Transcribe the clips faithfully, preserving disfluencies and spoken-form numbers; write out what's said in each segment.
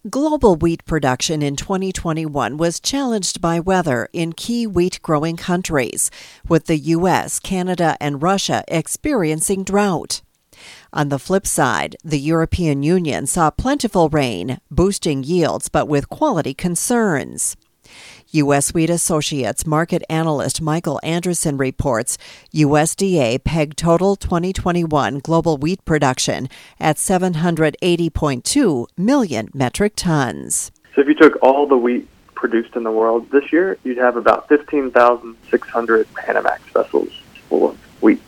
Global wheat production in twenty twenty-one was challenged by weather in key wheat-growing countries, with the U S, Canada, and Russia experiencing drought. On the flip side, the European Union saw plentiful rain, boosting yields but with quality concerns. U S Wheat Associates market analyst Michael Anderson reports U S D A pegged total twenty twenty-one global wheat production at seven hundred eighty point two million metric tons. So if you took all the wheat produced in the world this year, you'd have about fifteen thousand six hundred Panamax vessels full of wheat.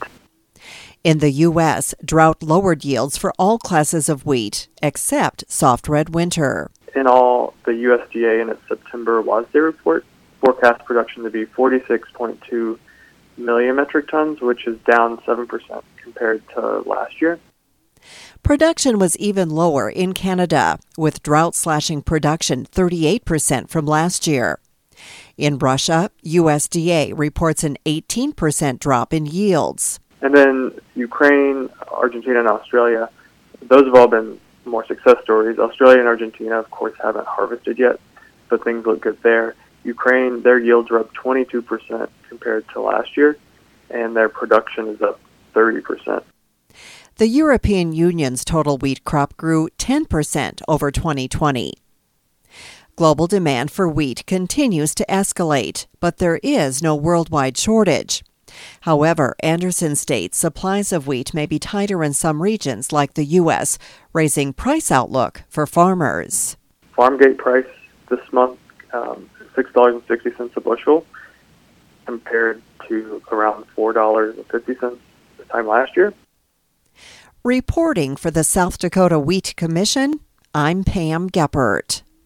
In the U S, drought lowered yields for all classes of wheat, except soft red winter. In all, the U S D A in its September WASDE report forecast production to be forty-six point two million metric tons, which is down seven percent compared to last year. Production was even lower in Canada, with drought slashing production thirty-eight percent from last year. In Russia, U S D A reports an eighteen percent drop in yields. And then Ukraine, Argentina, and Australia, those have all been more success stories. Australia and Argentina, of course, haven't harvested yet, but things look good there. Ukraine, their yields are up twenty-two percent compared to last year, and their production is up thirty percent. The European Union's total wheat crop grew ten percent over twenty twenty. Global demand for wheat continues to escalate, but there is no worldwide shortage. However, Anderson states supplies of wheat may be tighter in some regions like the U S, raising price outlook for farmers. Farmgate price this month, um, six dollars and sixty cents a bushel, compared to around four dollars and fifty cents this time last year. Reporting for the South Dakota Wheat Commission, I'm Pam Geppert.